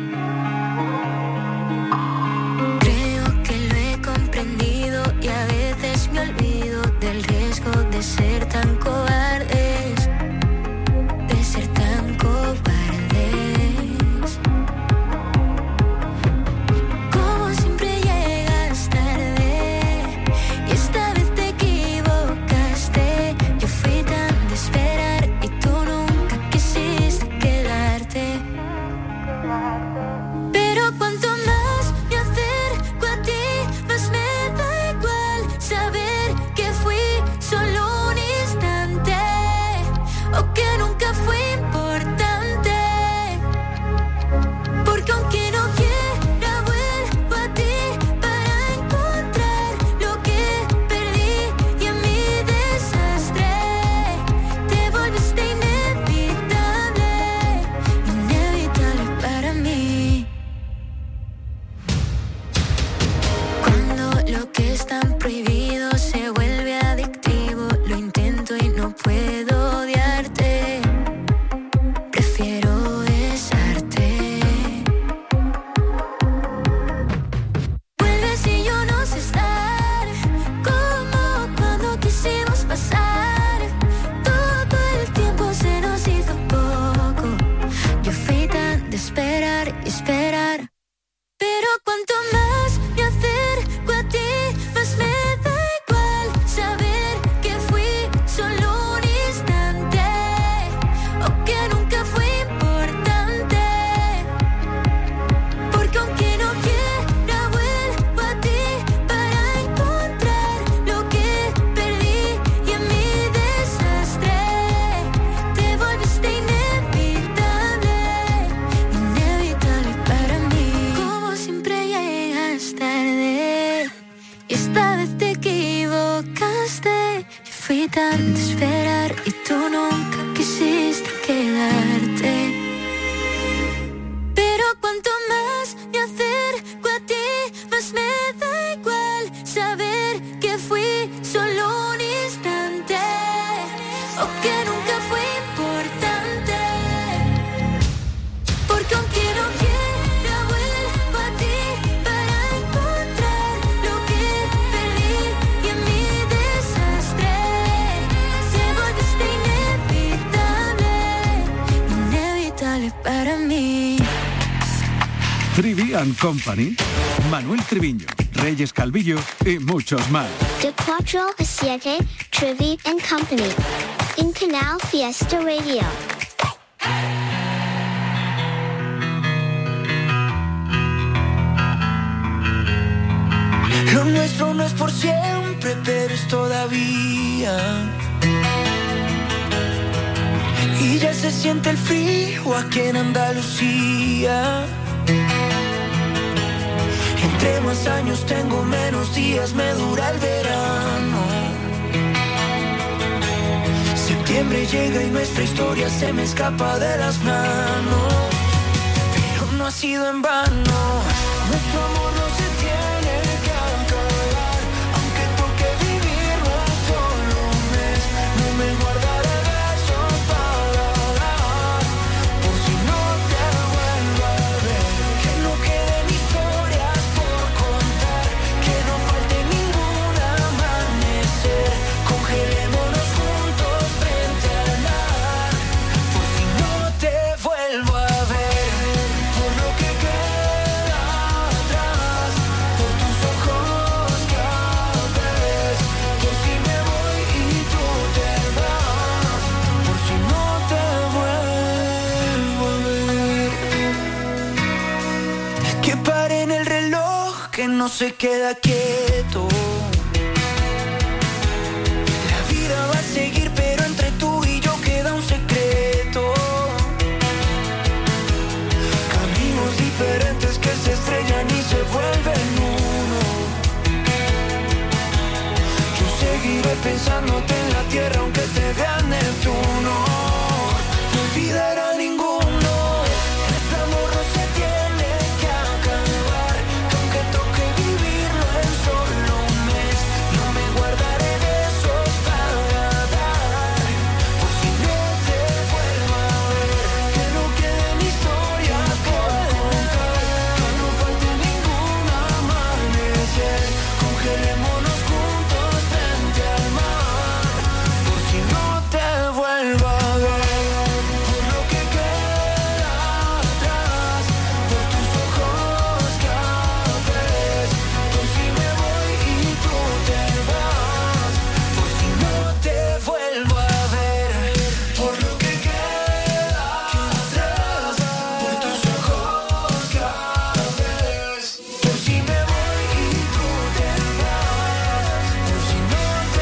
Creo que lo he comprendido y a veces me olvido del riesgo de ser tan cobardes, de ser tan cobardes. Como siempre llegas tarde y esta vez te equivocaste. Yo fui tan de esperar y tú nunca quisiste quedarte. Pero cuanto más me acerco a ti, más me da igual saber que fui solo un instante o que nunca fue importante. Porque aunque no quiera vuelvo a ti para encontrar lo que perdí y en mi desastre te volviste inevitable, inevitable para mí. Cuando lo que es tan prohibido se vuelve adictivo, lo intento y no puedo odiarte. Prefiero besarte. Vuelves y yo no sé estar como cuando quisimos pasar. Todo el tiempo se nos hizo poco. Yo fui tan de esperar y esperar. Pero cuanto más me acerco a ti, más me da igual saber que fui solo un instante o que nunca fue importante. Porque aunque no quiera vuelvo a ti para encontrar lo que perdí y en mi desastre te volviste inevitable, inevitable para mí. Como siempre llegas tarde y esta vez te equivocaste. Yo fui tan de esperar y tú nunca quisiste quedarte. Pero cuanto más me acerco a ti, más me da igual saber que fui solo un instante o que nunca fue importante. Porque aunque no quiera vuelvo a ti para encontrar lo que perdí y en mi desastre te volviste inevitable, inevitable para mí. Trivi and Company, Manuel Triviño, Reyes Calvillo y muchos más. De cuatro a siete, Trivi and Company. En Canal Fiesta Radio. Lo nuestro no es por siempre, pero es todavía. Y ya se siente el frío aquí en Andalucía. Entre más años tengo, menos días me dura el verano. Septiembre llega y nuestra historia se me escapa de las manos. Pero no ha sido en vano. Nuestro amor no se tiene que acabar. Aunque toque vivirlo solo un mes, no me guardaré besos para dar. Por si no te vuelvo a ver. Que no queden historias por contar. Que no falte ningún amanecer. Congelémonos juntos frente al mar. Por si no te vuelvo a ver. Por lo que queda atrás. no se queda quieto. La vida va a seguir, pero entre tú y yo queda un secreto. Caminos diferentes que se estrellan y se vuelven uno. Yo seguiré pensándote en la tierra aunque te vea Neptuno. No olvidará ninguno. Este amor no se tiene que acabar, que aunque toque vivirlo en solo un mes, no me guardaré besos para dar, por si no te vuelvo a ver. Que no queden historias por contar, que no falte ningún amanecer. Congelémonos juntos frente al mar, por si no te vuelvo a ver. Por lo que queda atrás, por tus ojos cafés, por si me voy y tú te vas, por si no te vuelvo a ver. Por lo que queda atrás, por tus ojos cafés, por si me voy y tú te vas, por si no te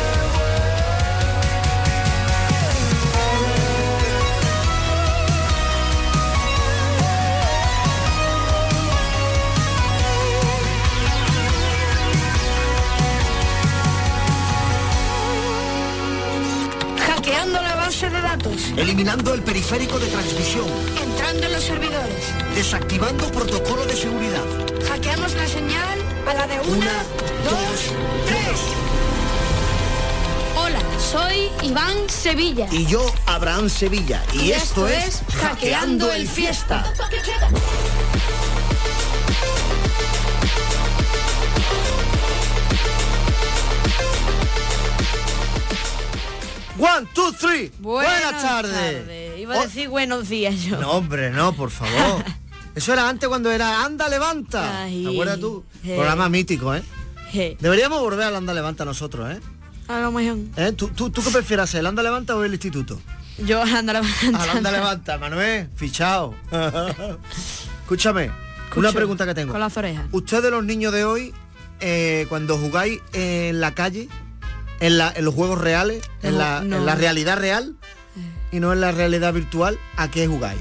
Hackeando la base de datos, Eliminando el periférico de transmisión. entrando en los servidores. Desactivando protocolo de seguridad. Hackeamos la señal a la de una, dos, tres. Hola, soy Iván Sevilla. Y yo, Abraham Sevilla. Y, esto, es Hackeando el Fiesta. One, two, three. Buenas, tardes. Iba a decir buenos días yo. No, hombre, no, por favor. Eso era antes cuando era Anda, Levanta. Ay, ¿Te acuerdas tú? eh. Programa mítico, ¿eh? Je. Deberíamos volver al Anda, Levanta nosotros, ¿eh? A lo mejor. ¿Eh? ¿Tú, tú, ¿Tú qué prefieras, el Anda, Levanta o el instituto? Yo ando levantando. Al Anda, Levanta, Manuel, fichado. Escúchame, una pregunta que tengo. Con las orejas. Ustedes los niños de hoy, eh, cuando jugáis en la calle, en, la, en los juegos reales, en, No, la, no. en la realidad real y no en la realidad virtual, ¿a qué jugáis?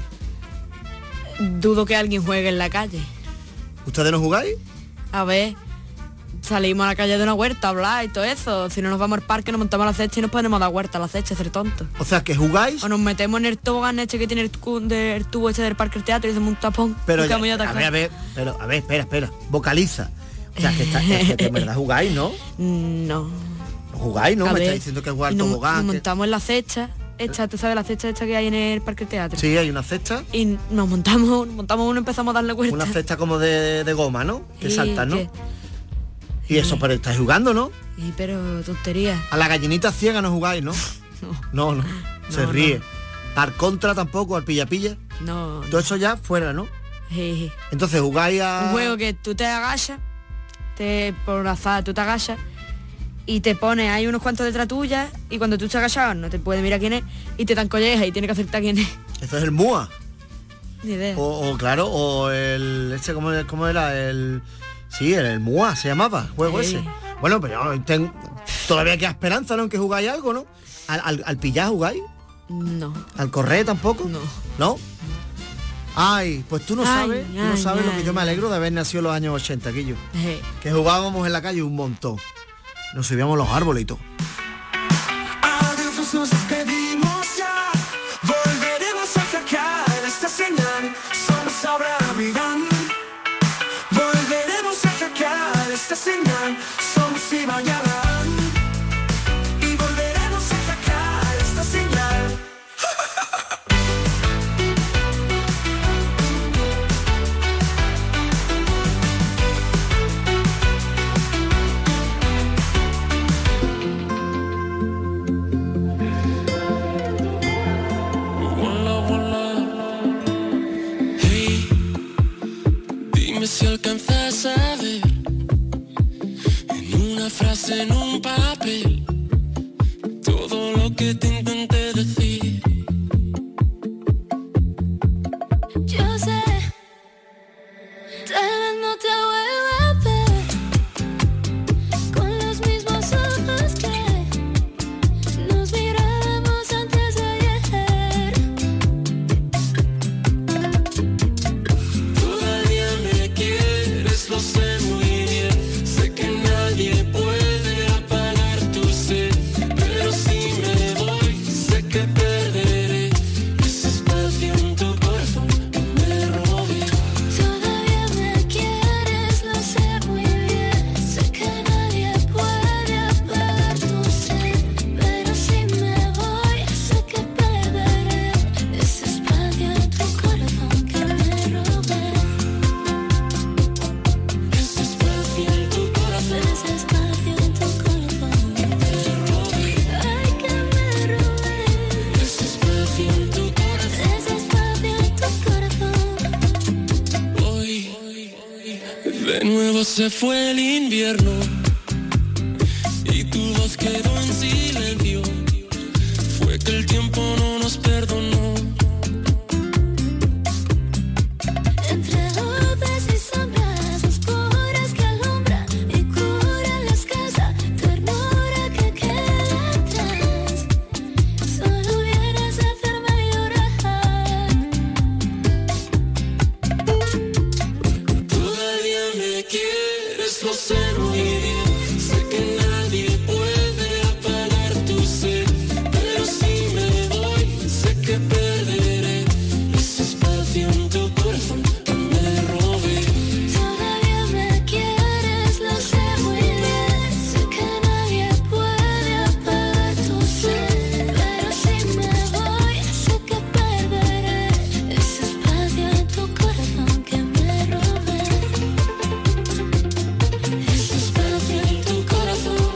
Dudo que alguien juegue en la calle. ¿Ustedes no jugáis? A ver, salimos a la calle de una huerta a hablar y todo eso. Si no nos vamos al parque, nos montamos a la cecha y nos ponemos a dar vuelta a la cecha, hacer tontos. O sea, que jugáis. O nos metemos en el tobogán este que tiene el, cu- de- el tubo este del parque del teatro y hacemos un tapón. Pero y ya, quedamos ya a ver, a atascados. ver, pero, a ver, espera, espera, vocaliza. O sea, que, está, es que de verdad jugáis, ¿no? No. No jugáis, ¿no? A Me ver, está diciendo que jugar y nos, tobogán. nos que- montamos en la cecha hecha, tú sabes la cecha esta que hay en el parque del teatro. Sí, hay una cesta. Y nos montamos, nos montamos uno y empezamos a darle vuelta. Una cesta como de, de goma, ¿no? Que Sí, saltan, ¿no? que- Y eso, pero estáis jugando, ¿no? Y pero tontería. A la gallinita ciega no jugáis, ¿no? No, no. Se No, ríe. no. Al contra tampoco, al pilla-pilla. No. Todo eso ya fuera, ¿no? Jeje. Entonces jugáis a... Un juego que tú te agachas, te por azar tú te agachas y te pones, hay unos cuantos detrás tuya y cuando tú estás agachado no te puede mirar quién es y te dan colleja y tiene que acertar quién es. Eso es el M U A. Ni idea. O, o, claro, o el... Este, ¿cómo, cómo era? El... Sí, el, el M U A se llamaba, el juego Sí. ese. Bueno, pero yo ten- todavía queda esperanza, ¿no? En que jugáis algo, ¿no? ¿Al, al, al pillar jugáis? No. ¿Al correr tampoco? No. ¿No? Ay, pues tú no Ay, sabes, tú no ay, sabes lo que ay. yo me alegro de haber nacido en los años ochenta, Quillo. Je. Que jugábamos en la calle un montón. Nos subíamos a los árboles y todo. Adiós, nos despedimos ya. Volveremos a sacar esta señal. Somos Abraham y Iván. Volveremos a sacar esta señal. Somos Iván y Abraham. Y volveremos a sacar esta señal. Hey, dime si alcanzas a ver en una frase, en un papel, todo lo que te intenté decir. Yo sé, tal vez no te vuelva a ver, De nuevo se fue el invierno y tu voz quedó en silencio. Fue que el tiempo no nos perdonó. Entre luces y sombras oscuras que alumbran y curan las casas, ternura que queda atrás. Solo vienes a hacerme llorar. Todavía me quieres, lo sé muy bien. Sé que nadie puede apagar tu sed, pero si me voy, sé que perderé ese espacio en tu corazón que me robé. Todavía me quieres, lo sé muy bien. Sé que nadie puede apagar tu sed, pero si me voy, sé que perderé ese espacio en tu corazón que me robé. Ese espacio en tu corazón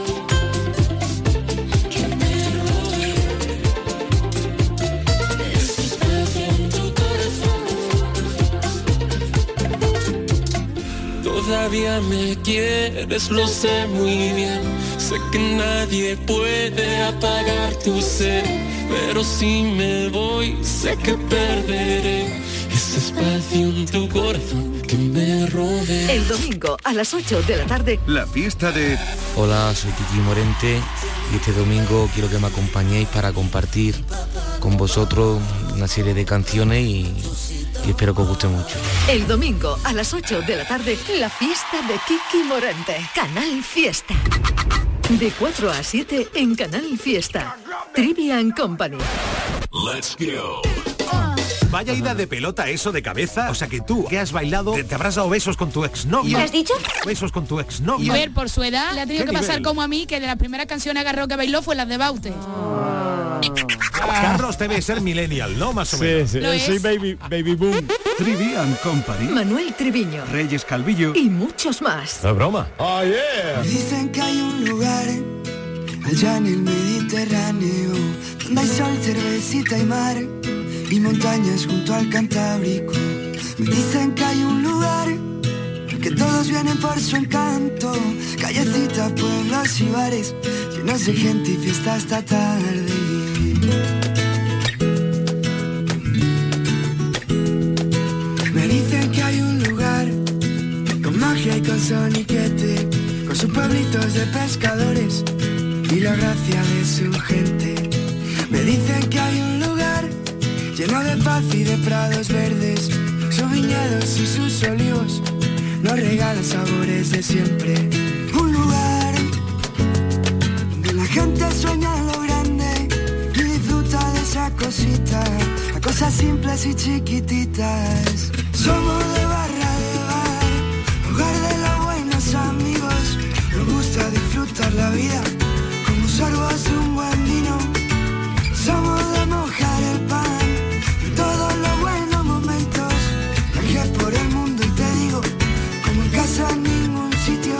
que me robé. Ese espacio en tu corazón. Todavía me quieres, lo sé muy bien. Sé que nadie puede apagar tu sed, pero si me voy, sé que perderé ese espacio en tu corazón que me robé. El domingo a las ocho de la tarde. La fiesta de... Hola, soy Kiki Morente y este domingo quiero que me acompañéis para compartir con vosotros una serie de canciones y, y espero que os guste mucho. El domingo a las ocho de la tarde. La fiesta de Kiki Morente. Canal Fiesta. De cuatro a siete en Canal Fiesta. Trivian Company. Let's go. Vaya ida de pelota eso de cabeza. O sea que tú, que has bailado, te, te habrás dado besos con tu exnovio. ¿Qué has dicho? Besos con tu exnovio. A ver, por su edad, le ha tenido ¿Qué que pasar nivel? como a mí, que de las primeras canciones agarró que bailó fue las de Baute. Carlos debe ser millennial, ¿no? Más o Sí, menos. sí, ¿Lo soy es? baby, baby boom. Trivian Company. Manuel Triviño. Reyes Calvillo. Y muchos más. No es broma. Oh, yeah. Dicen que hay un lugar allá en el Mediterráneo donde hay sol, cervecita y mar y montañas junto al Cantábrico. Me dicen que hay un lugar que todos vienen por su encanto, callecitas, pueblos y bares llenos de gente y fiesta hasta tarde. Me dicen que hay un lugar con magia y con soniquete, con sus pueblitos de pescadores y la gracia de su gente. Me dicen que hay un lugar lleno de paz y de prados verdes, sus viñedos y sus olivos nos regalan sabores de siempre. Un lugar donde la gente sueña en lo grande y disfruta de esa cosita, a cosas simples y chiquititas. Somos de barra de bar, hogar de los buenos amigos. Nos gusta disfrutar la vida como sorbos de un buen vino. Somos de mojar el pan en todos los buenos momentos. Viajé por el mundo y te digo, como en casa en ningún sitio.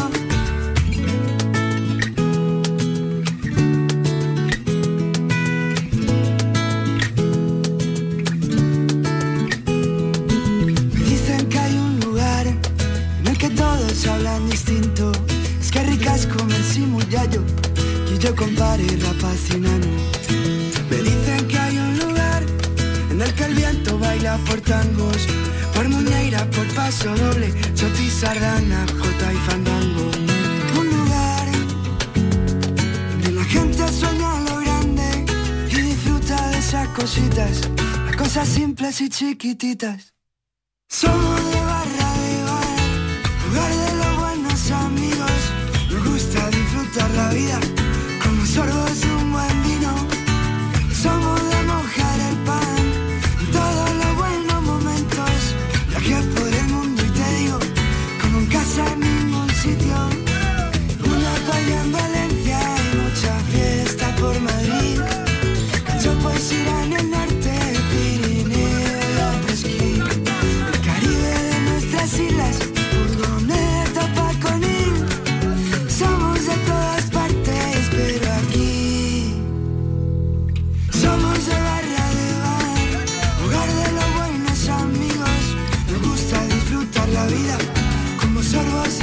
Me dicen que hay un lugar en el que todos hablan distinto. Es que ricas comen simullallo, y yo compare rapacinano. Me dicen que hay un lugar en el que el viento baila por tangos, por muñeira, por paso doble, choti, sardana, jota y fandango. Un lugar donde la gente sueña lo grande y disfruta de esas cositas, las cosas simples y chiquititas. Somos de barra de bar, hogar de los buenos amigos. Nos gusta disfrutar la vida como sorbos de un buen vino. Somos de mojar el pan en todos los buenos momentos. Viajé por el mundo y te digo, como en casa en ningún sitio. Una paella en Valencia y mucha fiesta por Madrid. Cancho pues irá en el norte, Pirineo y Apresquí. El Caribe de nuestras islas, Furgoneta, Paconín. Somos de todas partes, pero aquí somos de barra de bar, hogar de los buenos amigos. Nos gusta disfrutar la vida como sorbos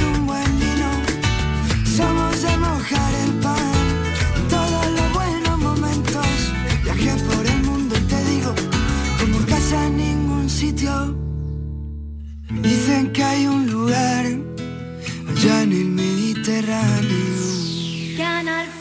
dicen que hay un lugar allá en el Mediterráneo. Canal